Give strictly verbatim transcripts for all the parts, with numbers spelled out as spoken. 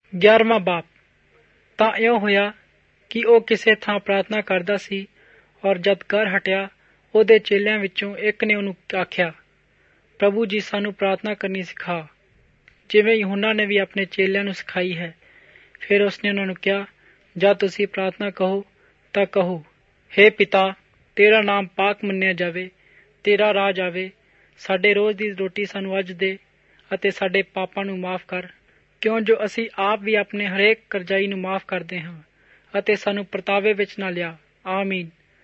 ਗਿਆਰਵਾਂ ਬਾਪ। ਤਾਂ ਇਉਂ ਹੋਇਆ ਕਿ ਉਹ ਕਿਸੇ ਥਾਂ ਪ੍ਰਾਰਥਨਾ ਕਰਦਾ ਸੀ, ਔਰ ਜਦ ਘਰ ਹਟਿਆ, ਉਹਦੇ ਚੇਲਿਆਂ ਵਿੱਚੋਂ ਇੱਕ ਨੇ ਉਹਨੂੰ ਆਖਿਆ, ਪ੍ਰਭੂ ਜੀ, ਸਾਨੂੰ ਪ੍ਰਾਰਥਨਾ ਕਰਨੀ ਸਿਖਾ, ਜਿਵੇਂ ਯਹੂਨਾ ਨੇ ਵੀ ਆਪਣੇ ਚੇਲਿਆਂ ਨੂੰ ਸਿਖਾਈ ਹੈ। ਫਿਰ ਉਸਨੇ ਉਹਨਾਂ ਨੂੰ ਕਿਹਾ, ਜਦ ਤੁਸੀਂ ਪ੍ਰਾਰਥਨਾ ਕਹੋ ਤਾਂ ਕਹੋ, ਹੇ ਪਿਤਾ, ਤੇਰਾ ਨਾਮ ਪਾਕ ਮੰਨਿਆ ਜਾਵੇ, ਤੇਰਾ ਰਾਜ ਆਵੇ, ਸਾਡੇ ਰੋਜ਼ ਦੀ ਰੋਟੀ ਸਾਨੂੰ ਅੱਜ ਦੇ, ਅਤੇ ਸਾਡੇ ਪਾਪਾਂ ਨੂੰ ਮਾਫ਼ ਕਰ, ਕਿਉਂ ਜੋ ਅਸੀਂ ਆਪ ਵੀ ਆਪਣੇ ਹਰੇਕ ਕਰਜ਼ਾਈ ਨੂੰ ਮਾਫ਼ ਕਰਦੇ ਹਾਂ, ਅਤੇ ਸਾਨੂੰ ਪਰਤਾਵੇ ਵਿੱਚ ਨਾ ਲਿਆ। ਆਮੀਨ।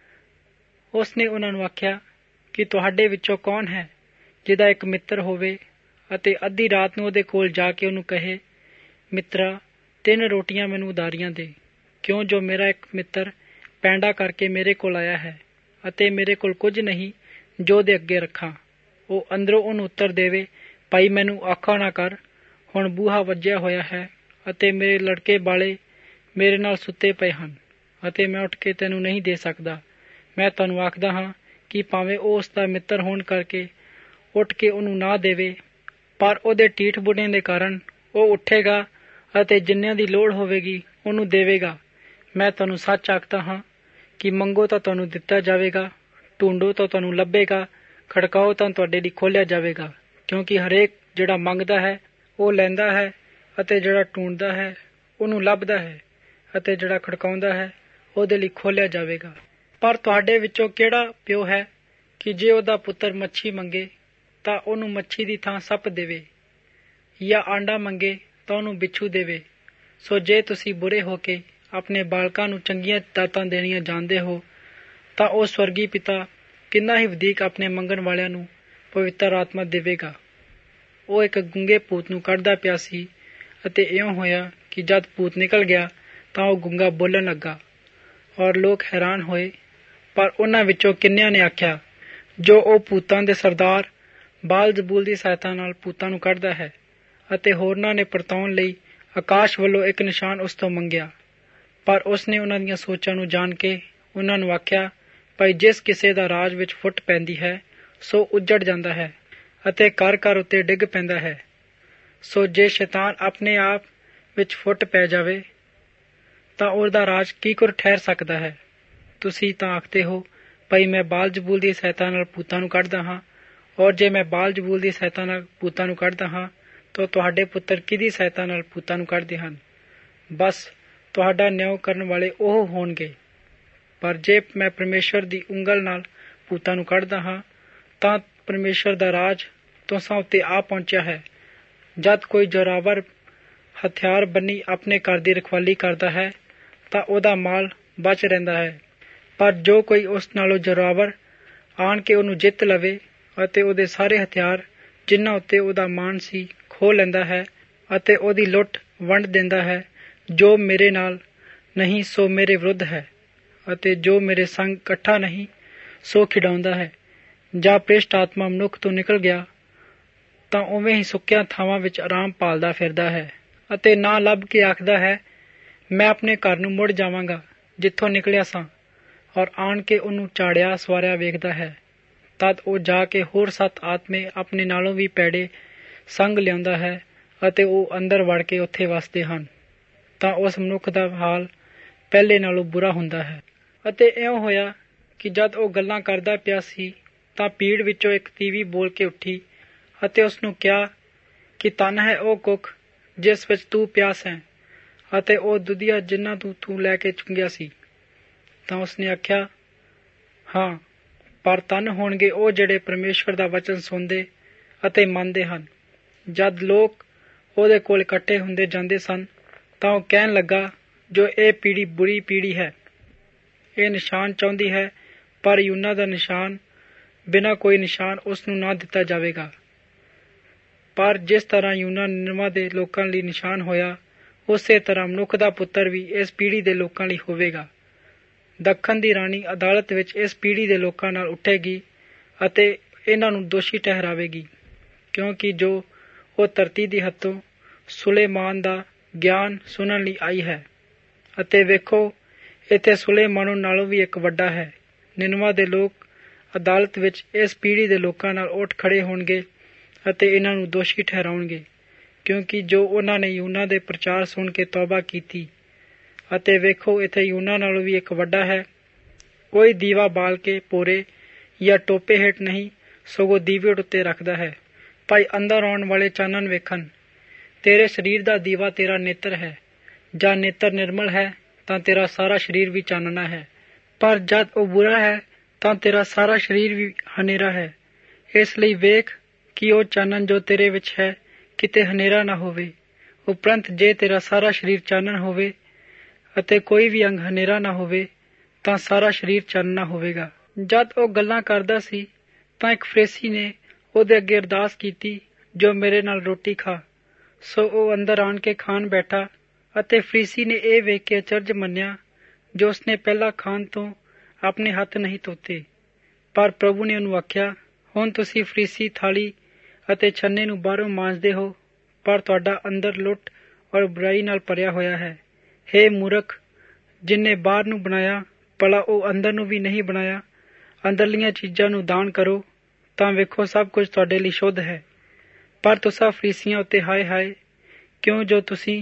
ਉਸ ਨੇ ਉਹਨਾਂ ਨੂੰ ਆਖਿਆ ਕਿ ਤੁਹਾਡੇ ਵਿੱਚੋਂ ਕੌਣ ਹੈ ਜਿਹਦਾ ਇੱਕ ਮਿੱਤਰ ਹੋਵੇ ਅਤੇ ਅੱਧੀ ਰਾਤ ਨੂੰ ਉਹਦੇ ਕੋਲ ਜਾ ਕੇ ਉਹਨੂੰ ਕਹੇ, ਮਿੱਤਰਾ, ਤਿੰਨ ਰੋਟੀਆਂ ਮੈਨੂੰ ਉਧਾਰੀਆਂ ਦੇ, ਕਿਉਂ ਜੋ ਮੇਰਾ ਇੱਕ ਮਿੱਤਰ ਪੈਂਡਾ ਕਰਕੇ ਮੇਰੇ ਕੋਲ ਆਇਆ ਹੈ ਅਤੇ ਮੇਰੇ ਕੋਲ ਕੁਝ ਨਹੀਂ ਜੋ ਉਹਦੇ ਅੱਗੇ ਰੱਖਾਂ। ਉਹ ਅੰਦਰੋਂ ਉਹਨੂੰ ਉੱਤਰ ਦੇਵੇ, ਭਾਈ, ਮੈਨੂੰ ਔਖਾ ਨਾ ਕਰ, ਹੁਣ ਬੂਹਾ ਵੱਜਿਆ ਹੋਇਆ ਹੈ ਅਤੇ ਮੇਰੇ ਲੜਕੇ ਬਾਲੇ ਮੇਰੇ ਨਾਲ ਸੁੱਤੇ ਪਏ ਹਨ ਅਤੇ ਮੈਂ ਉੱਠ ਕੇ ਤੈਨੂੰ ਨਹੀਂ ਦੇ ਸਕਦਾ। ਮੈਂ ਤੁਹਾਨੂੰ ਆਖਦਾ ਹਾਂ ਕਿ ਭਾਵੇਂ ਉਹ ਉਸ ਦਾ ਮਿੱਤਰ ਹੋਣ ਕਰਕੇ ਉੱਠ ਕੇ ਉਹਨੂੰ ਨਾ ਦੇਵੇ, ਪਰ ਉਹਦੇ ਢੀਠ ਬੁੱਢੇ ਦੇ ਕਾਰਨ ਉਹ ਉੱਠੇਗਾ ਅਤੇ ਜਿੰਨਿਆਂ ਦੀ ਲੋੜ ਹੋਵੇਗੀ ਉਹਨੂੰ ਦੇਵੇਗਾ। ਮੈਂ ਤੁਹਾਨੂੰ ਸੱਚ ਆਖਦਾ ਹਾਂ ਕਿ ਮੰਗੋ ਤਾਂ ਤੁਹਾਨੂੰ ਦਿੱਤਾ ਜਾਵੇਗਾ, ਢੂੰਡੋ ਤਾਂ ਤੁਹਾਨੂੰ ਲੱਭੇਗਾ, ਖੜਕਾਓ ਤਾਂ ਤੁਹਾਡੇ ਲਈ ਖੋਲ੍ਹਿਆ ਜਾਵੇਗਾ। ਕਿਉਂਕਿ ਹਰੇਕ ਜਿਹੜਾ ਮੰਗਦਾ ਹੈ ਉਹ ਲੈਂਦਾ ਹੈ, ਅਤੇ ਜਿਹੜਾ ਢੂੰਡਦਾ ਹੈ ਉਹਨੂੰ ਲੱਭਦਾ ਹੈ, ਅਤੇ ਜਿਹੜਾ ਖੜਕਾਉਂਦਾ ਹੈ ਉਹਦੇ ਲਈ ਖੋਲ੍ਹਿਆ ਜਾਵੇਗਾ। ਪਰ ਤੁਹਾਡੇ ਵਿੱਚੋਂ ਕਿਹੜਾ ਪਿਓ ਹੈ ਕਿ ਜੇ ਉਹਦਾ ਪੁੱਤਰ ਮੱਛੀ ਮੰਗੇ ਤਾਂ ਉਹਨੂੰ ਮੱਛੀ ਦੀ ਥਾਂ ਸੱਪ ਦੇਵੇ, ਜਾਂ ਆਂਡਾ ਮੰਗੇ ਤਾਂ ਉਹਨੂੰ ਬਿੱਛੂ ਦੇਵੇ? ਸੋ ਜੇ ਤੁਸੀਂ ਬੁਰੇ ਹੋ ਕੇ ਆਪਣੇ ਬਾਲਕਾਂ ਨੂੰ ਚੰਗੀਆਂ ਦਾਤਾਂ ਦੇਣੀਆਂ ਜਾਣਦੇ ਹੋ, ਤਾਂ ਉਹ ਸਵਰਗੀ ਪਿਤਾ ਕਿੰਨਾ ਹੀ ਵਧੀਕ ਆਪਣੇ ਮੰਗਣ ਵਾਲਿਆਂ ਨੂੰ ਪਵਿੱਤਰ ਆਤਮਾ ਦੇਵੇਗਾ। ਉਹ ਇੱਕ ਗੂੰਗੇ ਭੂਤ ਨੂੰ ਕੱਢਦਾ ਪਿਆ ਸੀ, ਅਤੇ ਇਉਂ ਹੋਇਆ ਕਿ ਜਦ ਭੂਤ ਨਿਕਲ ਗਿਆ ਤਾਂ ਉਹ ਗੂੰਗਾ ਬੋਲਣ ਲੱਗਾ, ਔਰ ਲੋਕ ਹੈਰਾਨ ਹੋਏ। ਪਰ ਉਹਨਾਂ ਵਿੱਚੋਂ ਕਿੰਨਿਆਂ ਨੇ ਆਖਿਆ, ਜੋ ਉਹ ਭੂਤਾਂ ਦੇ ਸਰਦਾਰ ਬਾਲ-ਜ਼ਬੂਲ ਦੀ ਸਹਾਇਤਾ ਨਾਲ ਭੂਤਾਂ ਨੂੰ ਕੱਢਦਾ ਹੈ। ਅਤੇ ਹੋਰਨਾਂ ਨੇ ਪਰਤਾਉਣ ਲਈ ਆਕਾਸ਼ ਵੱਲੋਂ ਇੱਕ ਨਿਸ਼ਾਨ ਉਸ ਤੋਂ ਮੰਗਿਆ। ਪਰ ਉਸਨੇ ਉਹਨਾਂ ਦੀਆਂ ਸੋਚਾਂ ਨੂੰ ਜਾਣ ਕੇ ਉਹਨਾਂ ਨੂੰ ਆਖਿਆ, ਭਾਈ, ਜਿਸ ਕਿਸੇ ਦਾ ਰਾਜ ਵਿੱਚ ਫੁੱਟ ਪੈਂਦੀ ਹੈ ਸੋ ਉੱਜੜ ਜਾਂਦਾ ਹੈ, ਅਤੇ ਘਰ ਘਰ ਉੱਤੇ ਡਿੱਗ ਪੈਂਦਾ ਹੈ। ਸੋ ਜੇ ਸ਼ੈਤਾਨ ਆਪਣੇ ਆਪ ਵਿੱਚ ਫੁੱਟ ਪੈ ਜਾਵੇ ਤਾਂ ਉਹਦਾ ਰਾਜ ਕੀ ਕੁਰ ਠਹਿਰ ਸਕਦਾ ਹੈ? ਤੁਸੀਂ ਤਾਂ ਆਖਦੇ ਹੋ, ਭਾਈ, ਮੈਂ ਬਾਲ-ਜ਼ਬੂਲ ਦੀ ਸਹਾਇਤਾ ਨਾਲ ਭੂਤਾਂ ਨੂੰ ਕੱਢਦਾ ਹਾਂ, ਔਰ ਜੇ ਮੈਂ ਬਾਲ-ਜ਼ਬੂਲ ਦੀ ਸਹਾਇਤਾ ਨਾਲ ਭੂਤਾਂ ਨੂੰ ਕੱਢਦਾ ਹਾਂ ਤਾਂ ਤੁਹਾਡੇ ਪੁੱਤਰ ਕਿਹਦੀ ਸਹਾਇਤਾ ਨਾਲ ਭੂਤਾਂ ਨੂੰ ਕੱਢਦੇ ਹਨ? ਬਸ ਤੁਹਾਡਾ ਨਿਆਂ ਕਰਨ ਵਾਲੇ ਉਹ ਹੋਣਗੇ। ਪਰ ਜੇ ਮੈਂ ਪਰਮੇਸ਼ਵਰ ਦੀ ਉਂਗਲ ਨਾਲ ਭੂਤਾਂ ਨੂੰ ਕੱਢਦਾ ਹਾਂ ਤਾਂ ਪਰਮੇਸ਼ਵਰ ਦਾ ਰਾਜ ਤੁਸਾਂ ਉੱਤੇ ਆ ਪਹੁੰਚਿਆ ਹੈ। ਜਦ ਕੋਈ ਜ਼ੋਰਾਵਰ ਹਥਿਆਰ ਬੰਨੀ ਆਪਣੇ ਘਰ ਦੀ ਰਖਵਾਲੀ ਕਰਦਾ ਹੈ ਤਾਂ ਉਹਦਾ ਮਾਲ ਬਚ ਰਹਿੰਦਾ ਹੈ, ਪਰ ਜੋ ਕੋਈ ਉਸ ਨਾਲੋਂ ਜ਼ੋਰਾਵਰ ਆਣ ਕੇ ਉਹਨੂੰ ਜਿੱਤ ਲਵੇ ਅਤੇ ਉਹਦੇ ਸਾਰੇ ਹਥਿਆਰ ਜਿਨ੍ਹਾਂ ਉੱਤੇ ਉਹਦਾ ਮਾਣ ਸੀ ਖੋਹ ਲੈਂਦਾ ਹੈ ਅਤੇ ਉਹਦੀ ਲੁੱਟ ਵੰਡ ਦਿੰਦਾ ਹੈ, ਜੋ ਮੇਰੇ ਨਾਲ ਨਹੀਂ ਸੋ ਮੇਰੇ ਵਿਰੁੱਧ ਹੈ, ਅਤੇ ਜੋ ਮੇਰੇ ਸੰਗ ਇਕੱਠਾ ਨਹੀਂ ਸੋ ਖਿਡਾਉਂਦਾ ਹੈ। ਜਾਂ ਭ੍ਰਿਸ਼ਟ ਆਤਮਾ ਮਨੁੱਖ ਤੋਂ ਨਿਕਲ ਗਿਆ ਤਾਂ ਉਵੇਂ ਹੀ ਸੁੱਕਿਆਂ ਥਾਵਾਂ ਵਿੱਚ ਆਰਾਮ ਭਾਲਦਾ ਫਿਰਦਾ ਹੈ, ਅਤੇ ਨਾ ਲੱਭ ਕੇ ਆਖਦਾ ਹੈ, ਮੈਂ ਆਪਣੇ ਘਰ ਨੂੰ ਮੁੜ ਜਾਵਾਂਗਾ ਜਿੱਥੋਂ ਨਿਕਲਿਆ ਸਾਂ, ਔਰ ਆਣ ਕੇ ਉਹਨੂੰ ਝਾੜਿਆ ਸਵਾਰਿਆ ਵੇਖਦਾ ਹੈ। ਤਦ ਉਹ ਜਾ ਕੇ ਹੋਰ ਸੱਤ ਆਤਮੇ ਆਪਣੇ ਨਾਲੋਂ ਵੀ ਭੈੜੇ ਸੰਗ ਲਿਆਉਂਦਾ ਹੈ, ਅਤੇ ਉਹ ਅੰਦਰ ਵੜ ਕੇ ਉੱਥੇ ਵੱਸਦੇ ਹਨ। ਤਾਂ ਉਸ ਮਨੁੱਖ ਦਾ ਹਾਲ ਪਹਿਲੇ ਨਾਲੋਂ ਬੁਰਾ ਹੁੰਦਾ ਹੈ। ਅਤੇ ਇਉਂ ਹੋਇਆ ਕਿ ਜਦ ਉਹ ਗੱਲਾਂ ਕਰਦਾ ਪਿਆ ਸੀ ਤਾਂ ਭੀੜ ਵਿੱਚੋਂ ਇੱਕ ਤੀਵੀਂ ਬੋਲ ਕੇ ਉੱਠੀ ਅਤੇ ਉਸਨੂੰ ਕਿਹਾ ਕਿ ਧੰਨ ਹੈ ਉਹ ਕੁੱਖ ਜਿਸ ਵਿੱਚ ਤੂੰ ਪਿਆਸ ਹੈ, ਅਤੇ ਉਹ ਦੁਧੀਆ ਜਿਨ੍ਹਾਂ ਤੋਂ ਤੂੰ ਲੈ ਕੇ ਚੁੰਗਿਆ ਸੀ। ਤਾਂ ਉਸਨੇ ਆਖਿਆ, ਹਾਂ, ਪਰ ਧੰਨ ਹੋਣਗੇ ਉਹ ਜਿਹੜੇ ਪਰਮੇਸ਼ਵਰ ਦਾ ਵਚਨ ਸੁਣਦੇ ਅਤੇ ਮੰਨਦੇ ਹਨ। ਜਦ ਲੋਕ ਉਹਦੇ ਕੋਲ ਇਕੱਠੇ ਹੁੰਦੇ ਜਾਂਦੇ ਸਨ ਤਾਂ ਉਹ ਕਹਿਣ ਲੱਗਾ, ਜੋ ਇਹ ਪੀੜ੍ਹੀ ਬੁਰੀ ਪੀੜ੍ਹੀ ਹੈ, ਇਹ ਨਿਸ਼ਾਨ ਚਾਹੁੰਦੀ ਹੈ, ਪਰ ਯੂਨਾ ਦਾ ਨਿਸ਼ਾਨ ਬਿਨਾਂ ਕੋਈ ਨਿਸ਼ਾਨ ਉਸ ਨੂੰ ਨਾ ਦਿੱਤਾ ਜਾਵੇਗਾ। ਪਰ ਜਿਸ ਤਰ੍ਹਾਂ ਯੂਨਾ ਨਿਨਵਾ ਦੇ ਲੋਕਾਂ ਲਈ ਨਿਸ਼ਾਨ ਹੋਇਆ, ਉਸੇ ਤਰ੍ਹਾਂ ਮਨੁੱਖ ਦਾ ਪੁੱਤਰ ਵੀ ਇਸ ਪੀੜ੍ਹੀ ਦੇ ਲੋਕਾਂ ਲਈ ਹੋਵੇਗਾ। ਦੱਖਣ ਦੀ ਰਾਣੀ ਅਦਾਲਤ ਵਿੱਚ ਇਸ ਪੀੜ੍ਹੀ ਦੇ ਲੋਕਾਂ ਨਾਲ ਉੱਠੇਗੀ ਅਤੇ ਇਹਨਾਂ ਨੂੰ ਦੋਸ਼ੀ ਠਹਿਰਾਵੇਗੀ, ਕਿਉਂਕਿ ਜੋ ਉਹ ਧਰਤੀ ਦੀ ਹੱਥੋਂ ਸੁਲੇਮਾਨ ਦਾ ਗਿਆਨ ਸੁਣਨ ਲਈ ਆਈ ਹੈ। ਅਤੇ ਵੇਖੋ, ਇੱਥੇ ਸੁਲੇਮਾਨ ਨਾਲੋਂ ਵੀ ਇੱਕ ਵੱਡਾ ਹੈ। ਨਿਨਵਾ ਦੇ ਲੋਕ ਅਦਾਲਤ ਵਿੱਚ ਇਸ ਪੀੜ੍ਹੀ ਦੇ ਲੋਕਾਂ ਨਾਲ ਉੱਠ ਖੜੇ ਹੋਣਗੇ ਅਤੇ ਇਹਨਾਂ ਨੂੰ ਦੋਸ਼ੀ ਠਹਿਰਾਉਣਗੇ, ਕਿਉਂਕਿ ਜੋ ਉਹਨਾਂ ਨੇ ਯੂਨਾ ਦੇ ਪ੍ਰਚਾਰ ਸੁਣ ਕੇ ਤੌਬਾ ਕੀਤੀ। ਅਤੇ ਵੇਖੋ, ਇੱਥੇ ਯੂਨਾ ਨਾਲੋਂ ਵੀ ਇੱਕ ਵੱਡਾ ਹੈ। ਕੋਈ ਦੀਵਾ ਬਾਲ ਕੇ ਪੋਰੇ ਜਾਂ ਟੋਪੇ ਹੇਠ ਨਹੀਂ, ਸਗੋਂ ਦੀਵੇ ਉੱਤੇ ਰੱਖਦਾ ਹੈ, ਭਾਈ ਅੰਦਰ ਆਉਣ ਵਾਲੇ ਚਾਨਣ ਵੇਖਣ। ਤੇਰੇ ਸਰੀਰ ਦਾ ਦੀਵਾ ਤੇਰਾ ਨੇਤਰ ਹੈ। ਜਾਂ ਨੇਤਰ ਨਿਰਮਲ ਹੈ ਤਾਂ ਤੇਰਾ ਸਾਰਾ ਸਰੀਰ ਵੀ ਚਾਨਣਾ ਹੈ, ਪਰ ਜਦ ਉਹ ਬੁਰਾ ਹੈ ਤਾਂ ਤੇਰਾ ਸਾਰਾ ਸਰੀਰ ਵੀ ਹਨੇਰਾ ਹੈ। ਇਸ ਲਈ ਵੇਖ ਕਿ ਉਹ ਚਾਨਣ ਜੋ ਤੇਰੇ ਵਿੱਚ ਹੈ ਕਿਤੇ ਹਨੇਰਾ ਨਾ ਹੋਵੇ। ਉਪਰੰਤ ਜੇ ਤੇਰਾ ਸਾਰਾ ਸਰੀਰ ਚਾਨਣ ਹੋਵੇ ਅਤੇ ਕੋਈ ਵੀ ਅੰਗ ਹਨੇਰਾ ਨਾ ਹੋਵੇ ਤਾਂ ਸਾਰਾ ਸਰੀਰ ਚਾਨਣਾ ਹੋਵੇਗਾ। ਜਦ ਉਹ ਗੱਲਾਂ ਕਰਦਾ ਸੀ ਤਾਂ ਇੱਕ ਫਰੀਸੀ ਨੇ ਉਹਦੇ ਅੱਗੇ ਅਰਦਾਸ ਕੀਤੀ, ਜੋ ਮੇਰੇ ਨਾਲ ਰੋਟੀ ਖਾ। ਸੋ ਉਹ ਅੰਦਰ ਆਣ ਕੇ ਖਾਣ ਬੈਠਾ ਅਤੇ ਫਰੀਸੀ ਨੇ ਇਹ ਵੇਖ ਕੇ ਅਚਰਜ ਮੰਨਿਆ ਜੋ ਉਸਨੇ ਪਹਿਲਾਂ ਖਾਣ ਤੋਂ ਆਪਣੇ ਹੱਥ ਨਹੀਂ ਧੋਤੇ। ਪਰ ਪ੍ਰਭੂ ਨੇ ਉਹਨੂੰ ਆਖਿਆ, ਹੁਣ ਤੁਸੀਂ ਫਰੀਸੀ ਥਾਲੀ ਅਤੇ ਛੰਨੇ ਨੂੰ ਬਾਹਰੋਂ ਮਾਂਜਦੇ ਹੋ, ਪਰ ਤੁਹਾਡਾ ਅੰਦਰ ਲੁੱਟ ਔਰ ਬੁਰਾਈ ਨਾਲ ਭਰਿਆ ਹੋਇਆ ਹੈ। ਹੇ ਮੂਰਖ, ਜਿਨਨੇ ਬਾਹਰ ਨੂੰ ਬਣਾਇਆ, ਭਲਾ ਉਹ ਅੰਦਰ ਨੂੰ ਵੀ ਨਹੀਂ ਬਣਾਇਆ। ਅੰਦਰਲੀਆਂ ਚੀਜ਼ਾਂ ਨੂੰ ਦਾਨ ਕਰੋ ਤਾਂ ਵੇਖੋ ਸਭ ਕੁਝ ਤੁਹਾਡੇ ਲਈ ਸ਼ੁੱਧ ਹੈ। ਪਰ ਤੁਸਾਂ ਫਰੀਸੀਆਂ ਉੱਤੇ ਹਾਏ ਹਾਏ, ਕਿਉਂ ਜੋ ਤੁਸੀਂ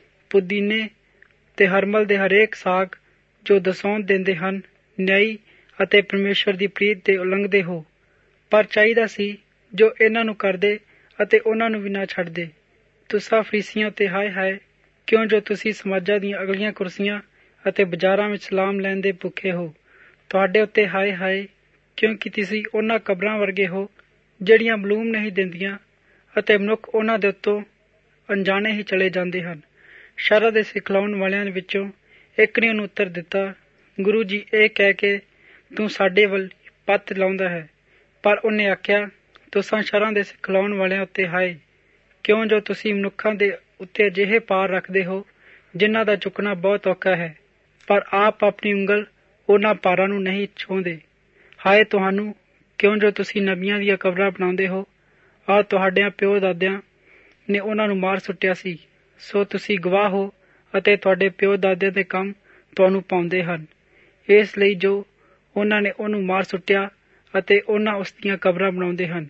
ਪੁਦੀਨੇ ਤੇ ਹਰਮਲ ਦੇ ਹਰੇਕ ਸਾਗ ਜੋ ਦਸੌਂਦ ਦਿੰਦੇ ਹਨ, ਨਿਆਈ ਅਤੇ ਪਰਮੇਸ਼ਵਰ ਦੀ ਪ੍ਰੀਤ ਦੇ ਉਲੰਘਦੇ ਹੋ। ਪਰ ਚਾਹੀਦਾ ਸੀ ਜੋ ਇਹਨਾਂ ਨੂੰ ਕਰਦੇ ਅਤੇ ਉਹਨਾਂ ਨੂੰ ਵੀ ਨਾ ਛੱਡਦੇ। ਤੁਸਾਂ ਫਰੀਸੀਆਂ ਉੱਤੇ ਹਾਏ ਹਾਏ, ਕਿਉਂ ਜੋ ਤੁਸੀਂ ਸਮਾਜਾਂ ਦੀਆਂ ਅਗਲੀਆਂ ਕੁਰਸੀਆਂ ਅਤੇ ਬਾਜ਼ਾਰਾਂ ਵਿੱਚ ਸਲਾਮ ਲੈਣ ਦੇ ਭੁੱਖੇ ਹੋ। ਤੁਹਾਡੇ ਉੱਤੇ ਹਾਏ ਹਾਏ, ਕਿਉਂਕਿ ਤੁਸੀਂ ਉਹਨਾਂ ਕਬਰਾਂ ਵਰਗੇ ਹੋ ਜਿਹੜੀਆਂ ਮਲੂਮ ਨਹੀਂ ਦਿੰਦੀਆਂ ਅਤੇ ਮਨੁੱਖ ਉਹਨਾਂ ਦੇ ਉੱਤੋਂ ਅਣਜਾਣੇ ਹੀ ਚਲੇ ਜਾਂਦੇ ਹਨ। ਸ਼ਰ੍ਹਾ ਦੇ ਸਿਖਲਾਉਣ ਵਾਲਿਆਂ ਵਿੱਚੋਂ ਇੱਕ ਨੇ ਉਹਨੂੰ ਉੱਤਰ ਦਿੱਤਾ, ਗੁਰੂ ਜੀ, ਇਹ ਕਹਿ ਕੇ ਤੂੰ ਸਾਡੇ ਵੱਲ ਪੱਤ ਲਾਉਂਦਾ ਹੈ। ਪਰ ਉਹਨੇ ਆਖਿਆ, ਤੁਸਾਂ ਸ਼ਰ੍ਹਾ ਦੇ ਸਿਖਲਾਉਣ ਵਾਲਿਆਂ ਉੱਤੇ ਹਾਏ, ਕਿਉਂ ਜੋ ਤੁਸੀਂ ਮਨੁੱਖਾਂ ਦੇ ਉੱਤੇ ਅਜਿਹੇ ਭਾਰ ਰੱਖਦੇ ਹੋ ਜਿਨ੍ਹਾਂ ਦਾ ਚੁੱਕਣਾ ਬਹੁਤ ਔਖਾ ਹੈ, ਪਰ ਆਪ ਆਪਣੀ ਉਂਗਲ ਉਹਨਾਂ ਭਾਰਾਂ ਨੂੰ ਨਹੀਂ ਛੂਹਦੇ। ਹਾਏ ਤੁਹਾਨੂੰ, ਕਿਉਂ ਜੋ ਤੁਸੀਂ ਨਬੀਆਂ ਦੀਆਂ ਕਬਰਾਂ ਬਣਾਉਂਦੇ ਹੋ। ਆਹ ਤੁਹਾਡਿਆਂ ਪਿਓ ਦਾਦਿਆਂ ਨੇ ਉਹਨਾਂ ਨੂੰ ਮਾਰ ਸੁੱਟਿਆ ਸੀ, ਸੋ ਤੁਸੀਂ ਗਵਾਹ ਹੋ ਅਤੇ ਤੁਹਾਡੇ ਪਿਓ ਦਾਦਿਆਂ ਦੇ ਕੰਮ ਤੁਹਾਨੂੰ ਪਾਉਂਦੇ ਹਨ। ਇਸ ਲਈ ਜੋ ਉਹਨਾਂ ਨੇ ਉਹਨੂੰ ਮਾਰ ਸੁੱਟਿਆ ਅਤੇ ਉਹਨਾਂ ਉਸ ਦੀਆਂ ਕਬਰਾਂ ਬਣਾਉਂਦੇ ਹਨ।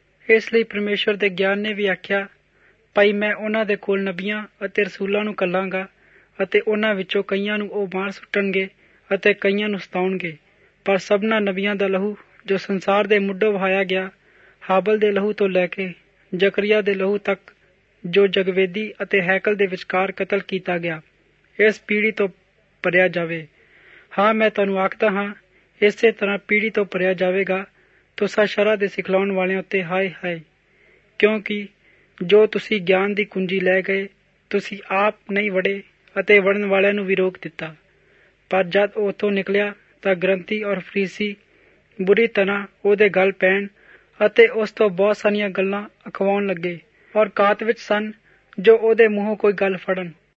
ਇਸ ਲਈ ਪਰਮੇਸ਼ਵਰ ਦੇ ਗਿਆਨ ਨੇ ਵੀ ਆਖਿਆ, ਭਾਈ ਮੈਂ ਉਹਨਾਂ ਦੇ ਕੋਲ ਨਬੀਆਂ ਅਤੇ ਰਸੂਲਾਂ ਨੂੰ ਘੱਲਾਂਗਾ ਅਤੇ ਉਹਨਾਂ ਵਿੱਚੋਂ ਕਈਆਂ ਨੂੰ ਉਹ ਮਾਰ ਸੁੱਟਣਗੇ ਅਤੇ ਕਈਆਂ ਨੂੰ ਸਤਾਉਣਗੇ। ਪਰ ਸਭਨਾਂ ਨਬੀਆਂ ਦਾ ਲਹੂ ਜੋ ਸੰਸਾਰ ਦੇ ਮੁੱਢੋਂ ਵਹਾਇਆ ਗਿਆ, ਹਾਬਲ ਦੇ ਲਹੂ ਤੋਂ ਲੈ ਕੇ ਜ਼ਕਰੀਆ ਦੇ ਲਹੂ ਤੱਕ, ਜੋ ਜਗਵੇਦੀ ਅਤੇ ਹੈਕਲ ਦੇ ਵਿਚਕਾਰ ਕਤਲ ਕੀਤਾ ਗਿਆ, ਇਸ ਪੀੜ੍ਹੀ ਤੋਂ ਭਰਿਆ ਜਾਵੇ। ਹਾਂ, ਮੈਂ ਤੁਹਾਨੂੰ ਆਖਦਾ ਹਾਂ, ਇਸੇ ਤਰ੍ਹਾਂ ਪੀੜ੍ਹੀ ਤੋਂ ਭਰਿਆ ਜਾਵੇਗਾ। ਤੁਸਾਂ ਸ਼ਰ੍ਹਾ ਦੇ ਸਿਖਲਾਉਣ ਵਾਲਿਆਂ ਉੱਤੇ ਹਾਏ ਹਾਏ, ਕਿਉਂਕਿ ਜੋ ਤੁਸੀਂ ਗਿਆਨ ਦੀ ਕੁੰਜੀ ਲੈ ਗਏ, ਤੁਸੀਂ ਆਪ ਨਹੀਂ ਵੜੇ ਅਤੇ ਵੜਨ ਵਾਲਿਆਂ ਨੂੰ ਵੀ ਰੋਕ ਦਿੱਤਾ। ਪਰ ਜਦ ਉਹ ਉੱਥੋਂ ਨਿਕਲਿਆ ਤਾਂ ਗ੍ਰੰਥੀ ਔਰ ਫਰੀਸੀ ਬੁਰੀ ਤਰ੍ਹਾਂ ਉਹਦੇ ਗਲ ਪੈਣ ਅਤੇ ਉਸ ਤੋਂ ਬਹੁਤ ਸਾਰੀਆਂ ਗੱਲਾਂ ਅਖਵਾਉਣ ਲੱਗੇ ਔਰ ਕਾਤ ਵਿੱਚ ਸਨ ਜੋ ਉਹਦੇ ਮੂੰਹੋਂ ਕੋਈ ਗੱਲ ਫੜਨ।